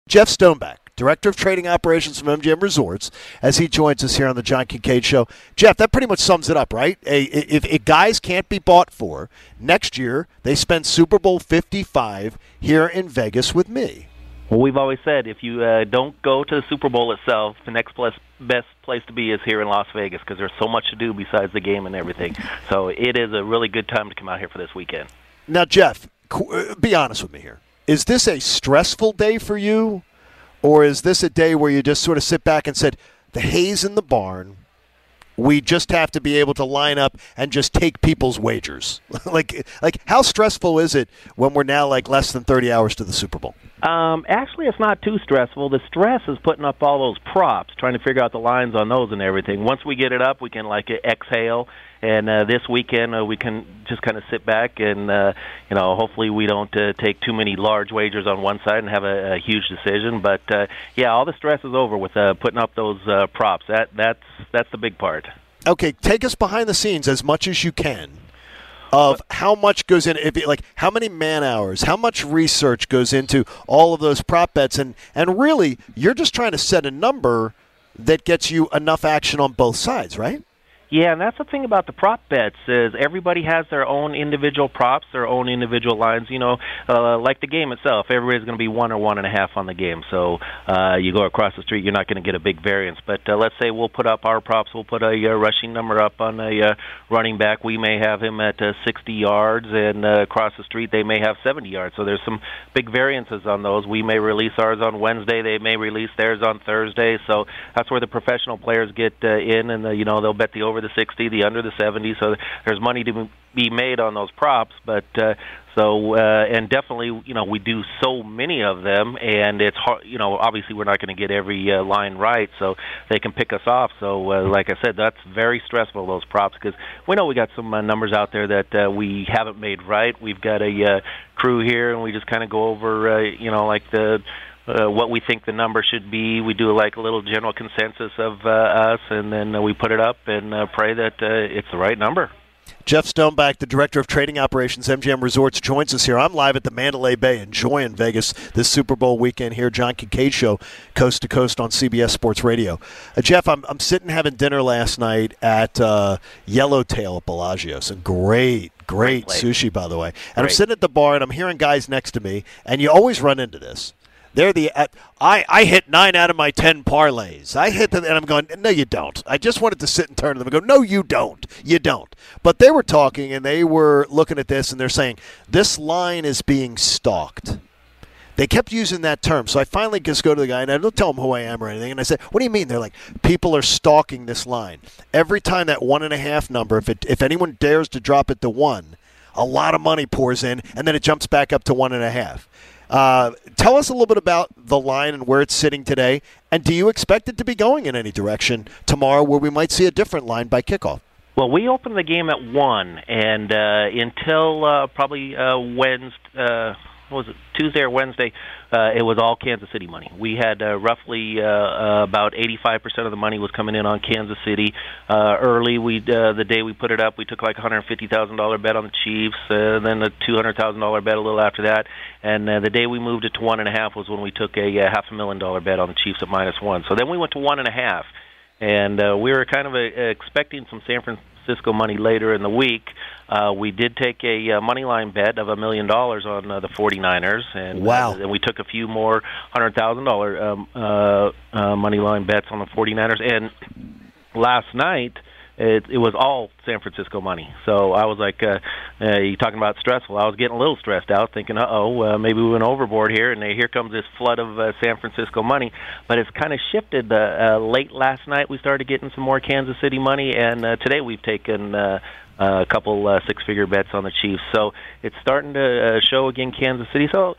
Jeff Stoneback, Director of Trading Operations from MGM Resorts, as he joins us here on the John Kincaid Show. Jeff, that pretty much sums it up, right? If guys can't be bought for, next year they spend Super Bowl 55 here in Vegas with me. Well, we've always said if you don't go to the Super Bowl itself, the next best place to be is here in Las Vegas because there's so much to do besides the game and everything. So it is a really good time to come out here for this weekend. Now, Jeff, be honest with me here. Is this a stressful day for you? Or is this a day where you just sort of sit back and said, the hay's in the barn, we just have to be able to line up and just take people's wagers? like how stressful is it when we're now like less than 30 hours to the Super Bowl? Actually, it's not too stressful. The stress is putting up all those props, trying to figure out the lines on those and everything. Once we get it up, we can exhale. And this weekend, we can just kind of sit back and, hopefully we don't take too many large wagers on one side and have a huge decision. But, all the stress is over with putting up those props. That's the big part. Okay, take us behind the scenes as much as you can of how much goes in, how many man hours, how much research goes into all of those prop bets. And really, you're just trying to set a number that gets you enough action on both sides, right? Yeah, and that's the thing about the prop bets is everybody has their own individual props, their own individual lines. Like the game itself, everybody's going to be 1 or 1.5 on the game. So you go across the street, you're not going to get a big variance. But let's say we'll put up our props. We'll put a rushing number up on a running back. We may have him at 60 yards, and across the street they may have 70 yards. So there's some big variances on those. We may release ours on Wednesday. They may release theirs on Thursday. So that's where the professional players get in, and they'll bet the over the 60, the under the 70, so there's money to be made on those props. But and definitely, we do so many of them, and it's hard. Obviously, we're not going to get every line right, so they can pick us off. So, like I said, that's very stressful, those props, because we know we got some numbers out there that we haven't made right. We've got a crew here, and we just kind of go over, what we think the number should be. We do like a little general consensus of us, and then we put it up and pray that it's the right number. Jeff Stoneback, the Director of Trading Operations, MGM Resorts, joins us here. I'm live at the Mandalay Bay, enjoying Vegas this Super Bowl weekend here. John Kincaid Show, coast to coast on CBS Sports Radio. Jeff, I'm sitting having dinner last night at Yellowtail at Bellagio. Some great sushi, by the way. And I'm sitting at the bar, and I'm hearing guys next to me, and you always run into this. They're I hit 9 out of my 10 parlays. I hit them, and I'm going, no, you don't. I just wanted to sit and turn to them and go, no, you don't. You don't. But they were talking, and they were looking at this, and they're saying, this line is being stalked. They kept using that term. So I finally just go to the guy, and I don't tell him who I am or anything. And I said, what do you mean? They're like, people are stalking this line. Every time that 1.5 number, if anyone dares to drop it to 1, a lot of money pours in, and then it jumps back up to 1.5. Tell us a little bit about the line and where it's sitting today, and do you expect it to be going in any direction tomorrow where we might see a different line by kickoff? Well, we opened the game at 1, and until probably Wednesday, Tuesday or Wednesday, it was all Kansas City money. We had roughly about 85% of the money was coming in on Kansas City. Early, the day we put it up, we took like $150,000 bet on the Chiefs, then a $200,000 bet a little after that, and the day we moved it to 1.5 was when we took a $500,000 bet on the Chiefs at -1. So then we went to 1.5, and we were kind of expecting some San Francisco money later in the week. We did take a money line bet of $1 million on the 49ers, and wow. And we took a few more $100,000 money line bets on the 49ers. And last night, it was all San Francisco money. So I was like, you talking about stressful. I was getting a little stressed out, thinking, maybe we went overboard here, and here comes this flood of San Francisco money. But it's kind of shifted. Late last night, we started getting some more Kansas City money, and today we've taken a couple six-figure bets on the Chiefs. So it's starting to show again Kansas City. So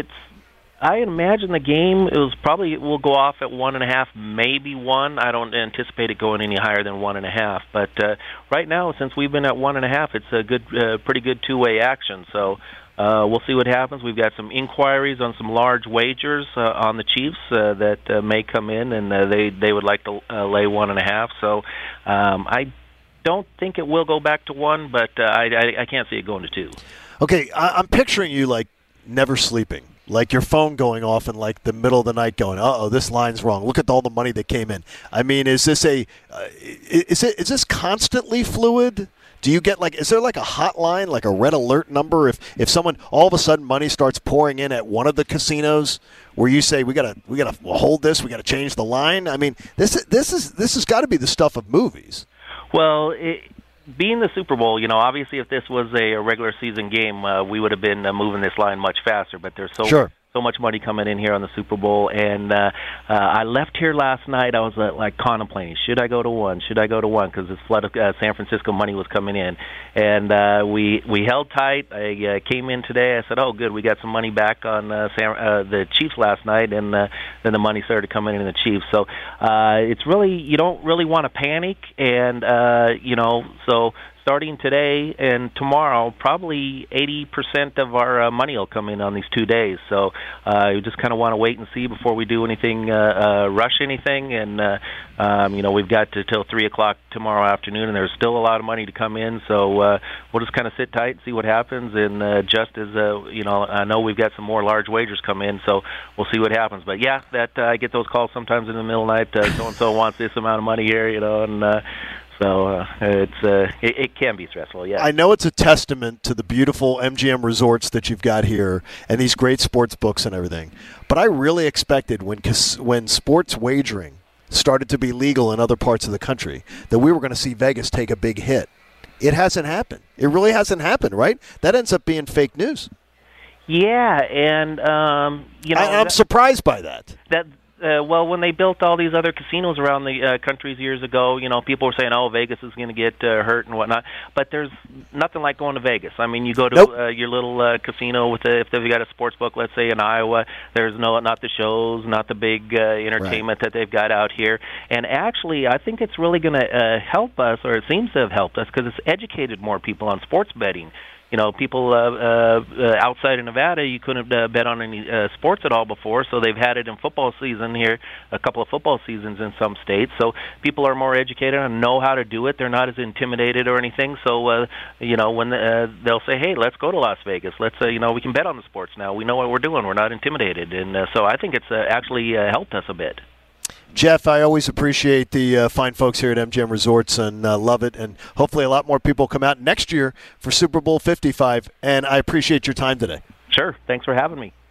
I imagine the game will go off at 1.5, maybe 1. I don't anticipate it going any higher than 1.5. But right now, since we've been at 1.5, it's a pretty good two-way action. So we'll see what happens. We've got some inquiries on some large wagers on the Chiefs that may come in, and they would like to lay 1.5. So I don't think it will go back to 1, but I can't see it going to 2. Okay, I'm picturing you like never sleeping. like your phone going off in like the middle of the night going, uh-oh, this line's wrong. Look at all the money that came in. I mean, is this is this constantly fluid? Do you get is there like a hotline, like a red alert number if someone all of a sudden money starts pouring in at one of the casinos where you say we gotta hold this, we gotta change the line? I mean, this has got to be the stuff of movies. Well, being the Super Bowl, obviously if this was a regular season game, we would have been moving this line much faster. But there's so much money coming in here on the Super Bowl, and I left here last night. I was contemplating, should I go to one? Should I go to one? Because this flood of San Francisco money was coming in, and we held tight. I came in today. I said, "Oh, good, we got some money back on the Chiefs last night," and then the money started coming in the Chiefs. So it's really, you don't really want to panic, and so. Starting today and tomorrow, probably 80% of our money will come in on these 2 days. So we just kind of want to wait and see before we do anything, rush anything. And, we've got till 3 o'clock tomorrow afternoon, and there's still a lot of money to come in. So we'll just kind of sit tight and see what happens. And just as, I know we've got some more large wagers come in, so we'll see what happens. But, yeah, I get those calls sometimes in the middle of the night. So-and-so wants this amount of money here, and so it can be stressful, yeah. I know it's a testament to the beautiful MGM resorts that you've got here and these great sports books and everything. But I really expected when sports wagering started to be legal in other parts of the country that we were going to see Vegas take a big hit. It hasn't happened. It really hasn't happened, right? That ends up being fake news. Yeah, and I'm surprised by that. Well, when they built all these other casinos around the countries years ago, people were saying, "Oh, Vegas is going to get hurt and whatnot." But there's nothing like going to Vegas. I mean, you go to your little casino if they've got a sports book, let's say in Iowa. There's not the shows, not the big entertainment that they've got out here. And actually, I think it's really going to help us, or it seems to have helped us, because it's educated more people on sports betting. People outside of Nevada, you couldn't bet on any sports at all before, so they've had it in football season here, a couple of football seasons in some states. So people are more educated and know how to do it. They're not as intimidated or anything. So, when they'll say, hey, let's go to Las Vegas. Let's, we can bet on the sports now. We know what we're doing. We're not intimidated. And so I think it's actually helped us a bit. Jeff, I always appreciate the fine folks here at MGM Resorts and love it. And hopefully a lot more people come out next year for Super Bowl 55. And I appreciate your time today. Sure. Thanks for having me.